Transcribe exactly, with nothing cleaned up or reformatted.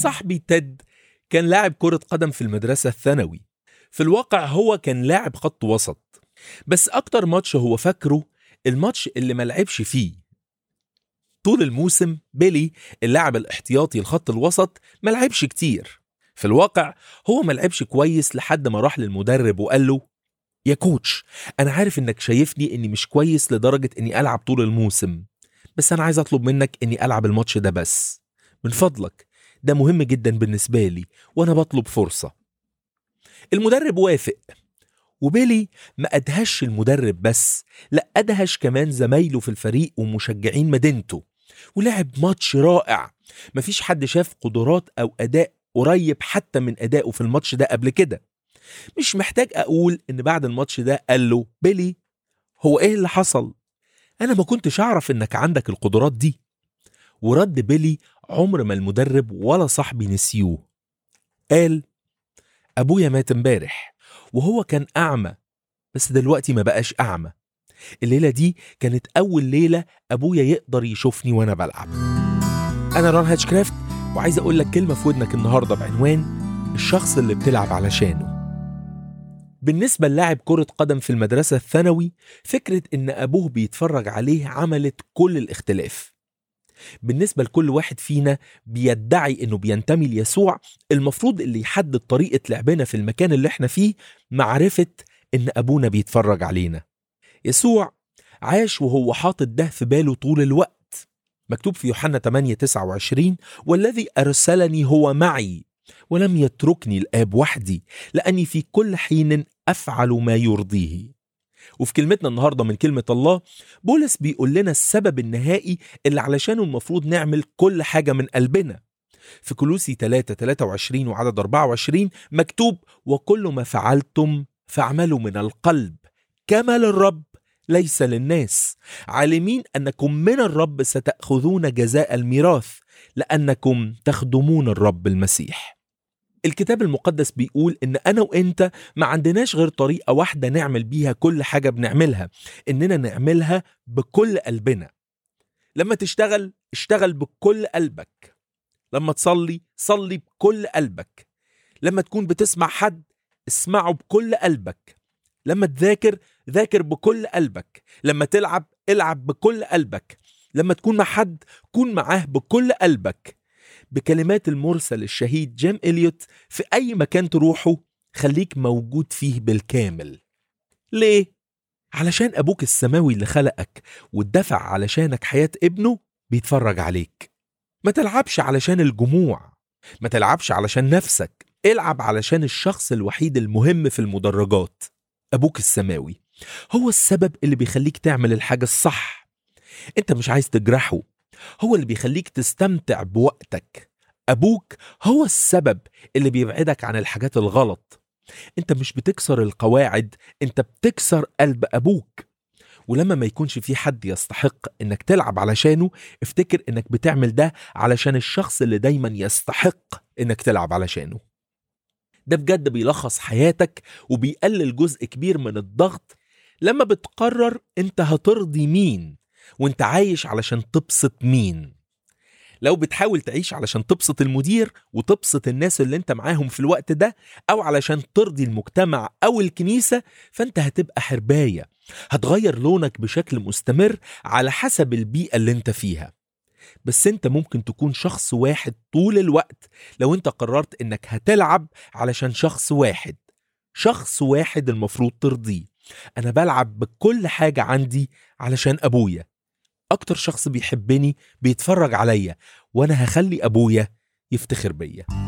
صاحبي تيد كان لاعب كرة قدم في المدرسة الثانوي. في الواقع هو كان لاعب خط وسط، بس أكتر ماتش هو فاكره الماتش اللي ما لعبش فيه. طول الموسم بيلي اللاعب الاحتياطي الخط الوسط ما لعبش كتير. في الواقع هو ما لعبش كويس لحد ما راح للمدرب وقال له: يا كوتش، أنا عارف إنك شايفني إني مش كويس لدرجة إني ألعب طول الموسم، بس أنا عايز أطلب منك إني ألعب الماتش ده بس، من فضلك، ده مهم جدا بالنسبة لي وأنا بطلب فرصة. المدرب وافق، وبيلي ما أدهش المدرب بس، لا أدهش كمان زمايله في الفريق ومشجعين مدينته، ولعب ماتش رائع. مفيش حد شاف قدرات أو أداء قريب حتى من أدائه في الماتش ده قبل كده. مش محتاج أقول إن بعد الماتش ده قال له: بيلي، هو إيه اللي حصل؟ أنا ما كنتش أعرف إنك عندك القدرات دي. ورد بيلي عمر ما المدرب ولا صاحبي نسيوه. قال: أبويا مات امبارح وهو كان أعمى، بس دلوقتي ما بقاش أعمى. الليلة دي كانت أول ليلة أبويا يقدر يشوفني وأنا بلعب. أنا ران هاتشكرافت، وعايز أقول لك كلمة في ودنك النهاردة بعنوان الشخص اللي بتلعب علشانه. بالنسبة للاعب كرة قدم في المدرسة الثانوي، فكرة إن أبوه بيتفرج عليه عملت كل الاختلاف. بالنسبة لكل واحد فينا بيدعي إنه بينتمي ليسوع، المفروض اللي يحدد طريقة لعبنا في المكان اللي احنا فيه معرفة إن أبونا بيتفرج علينا. يسوع عاش وهو حاطط ده في باله طول الوقت. مكتوب في يوحنا ثمانية تسعة وعشرين: والذي أرسلني هو معي ولم يتركني الآب وحدي، لأني في كل حين أفعل ما يرضيه. وفي كلمتنا النهاردة من كلمة الله، بولس بيقول لنا السبب النهائي اللي علشانه المفروض نعمل كل حاجة من قلبنا. في كولوسي ثلاثة ثلاثة وعشرين وعدد أربعة وعشرين مكتوب: وكل ما فعلتم فاعملوا من القلب كما للرب ليس للناس، عالمين أنكم من الرب ستأخذون جزاء الميراث، لأنكم تخدمون الرب المسيح. الكتاب المقدس بيقول إن أنا وإنت ما عندناش غير طريقة واحدة نعمل بيها كل حاجة بنعملها، إننا نعملها بكل قلبنا. لما تشتغل، اشتغل بكل قلبك. لما تصلي، صلي بكل قلبك. لما تكون بتسمع حد، اسمعه بكل قلبك. لما تذاكر، ذاكر بكل قلبك. لما تلعب، العب بكل قلبك. لما تكون مع حد، كون معاه بكل قلبك. بكلمات المرسل الشهيد جيم إليوت: في أي مكان تروحه خليك موجود فيه بالكامل. ليه؟ علشان أبوك السماوي اللي خلقك والدفع علشانك حياة ابنه بيتفرج عليك. ما تلعبش علشان الجموع، ما تلعبش علشان نفسك، العب علشان الشخص الوحيد المهم في المدرجات، أبوك السماوي. هو السبب اللي بيخليك تعمل الحاجة الصح. انت مش عايز تجرحه، هو اللي بيخليك تستمتع بوقتك. أبوك هو السبب اللي بيبعدك عن الحاجات الغلط. انت مش بتكسر القواعد، انت بتكسر قلب أبوك. ولما ما يكونش في حد يستحق انك تلعب علشانه، افتكر انك بتعمل ده علشان الشخص اللي دايما يستحق انك تلعب علشانه. ده بجد بيلخص حياتك وبيقلل جزء كبير من الضغط لما بتقرر انت هترضي مين وانت عايش علشان تبسط مين. لو بتحاول تعيش علشان تبسط المدير وتبسط الناس اللي انت معاهم في الوقت ده، او علشان ترضي المجتمع او الكنيسة، فانت هتبقى حرباية، هتغير لونك بشكل مستمر على حسب البيئة اللي انت فيها. بس انت ممكن تكون شخص واحد طول الوقت لو انت قررت انك هتلعب علشان شخص واحد. شخص واحد المفروض ترضيه. انا بلعب بكل حاجة عندي علشان ابويا، اكتر شخص بيحبني بيتفرج عليا، وانا هخلي ابويا يفتخر بيا.